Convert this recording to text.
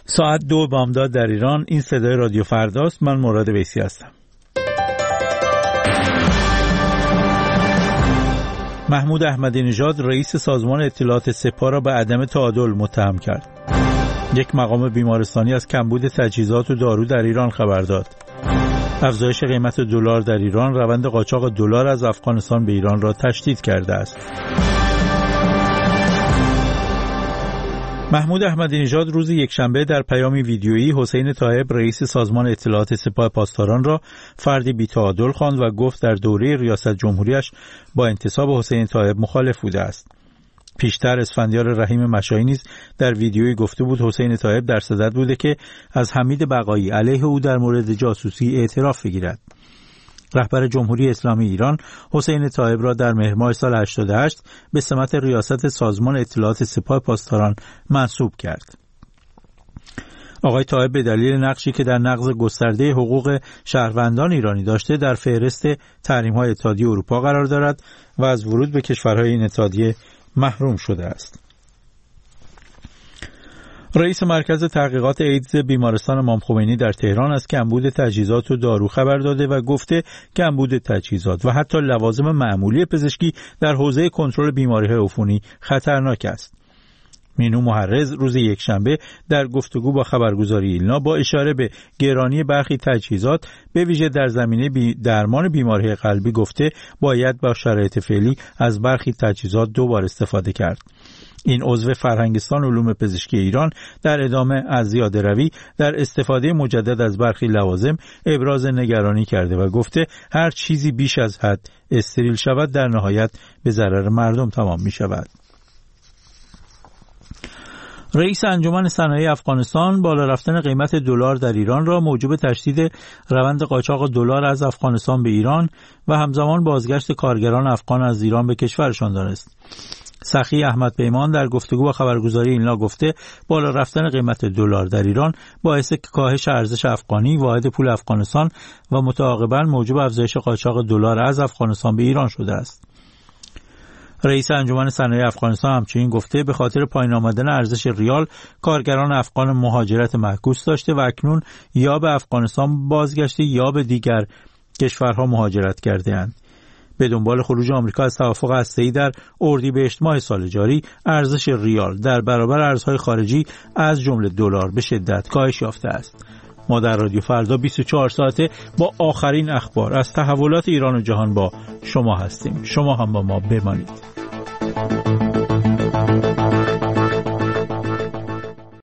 ساعت 2 بامداد در ایران. این صدای رادیو فرداست. من مراد ویسی هستم. محمود احمدی نژاد رئیس سازمان اطلاعات سپاه را به عدم تعادل متهم کرد. یک مقام بیمارستانی از کمبود تجهیزات و دارو در ایران خبر داد. افزایش قیمت دلار در ایران روند قاچاق دلار از افغانستان به ایران را تشدید کرده است. محمود احمدی نژاد روز یکشنبه در پیامی ویدیویی حسین طایب رئیس سازمان اطلاعات سپاه پاسداران را فردی بی‌تعادل خواند و گفت در دوره ریاست جمهوریش با انتصاب حسین طایب مخالف بوده است. پیشتر اسفندیار رحیم مشایی نیز در ویدیویی گفته بود حسین طایب در صدد بوده که از حمید بقایی علیه او در مورد جاسوسی اعتراف بگیرد. رهبر جمهوری اسلامی ایران حسین طایب را در مهر ماه سال 88 به سمت ریاست سازمان اطلاعات سپاه پاسداران منصوب کرد. آقای طایب به دلیل نقشی که در نقض گسترده حقوق شهروندان ایرانی داشته در فهرست تحریم‌های اتحادیه اروپا قرار دارد و از ورود به کشورهای این اتحادیه محروم شده است. رئیس مرکز تحقیقات ایدز بیمارستان امام خمینی در تهران از کمبود تجهیزات و دارو خبر داده و گفته کمبود تجهیزات و حتی لوازم معمولی پزشکی در حوزه کنترل بیماری‌های عفونی خطرناک است. مینو محرز روز یکشنبه در گفتگو با خبرگزاری ایلنا با اشاره به گرانی برخی تجهیزات به ویژه در زمینه درمان بیماری قلبی گفته باید با شرایط فعلی از برخی تجهیزات 2 بار استفاده کرد. این عضو فرهنگستان علوم پزشکی ایران در ادامه از زیاده‌روی در استفاده مجدد از برخی لوازم ابراز نگرانی کرده و گفته هر چیزی بیش از حد استریل شود در نهایت به ضرر مردم تمام می شود. رئیس انجمن صنایع افغانستان بالا رفتن قیمت دلار در ایران را موجب تشدید روند قاچاق دلار از افغانستان به ایران و همزمان بازگشت کارگران افغان از ایران به کشورشان دانست. سخی احمد پیمان در گفتگو با خبرگزاری ایلنا گفته بالا رفتن قیمت دلار در ایران باعث کاهش ارزش افغانی واحد پول افغانستان و متعاقباً موجب افزایش قاچاق دلار از افغانستان به ایران شده است. رئیس انجمن صنایع افغانستان همچنین گفته به خاطر پایین آمدن ارزش ریال کارگران افغان مهاجرت معکوس داشته و اکنون یا به افغانستان بازگشته یا به دیگر کشورها مهاجرت کرده‌اند. به دنبال خروج آمریکا از توافق هسته‌ای در اردیبهشت ماه سال جاری، ارزش ریال در برابر ارزهای خارجی از جمله دلار به شدت کاهش یافته است. ما در رادیو فردا 24 ساعته با آخرین اخبار از تحولات ایران و جهان با شما هستیم. شما هم با ما بمانید.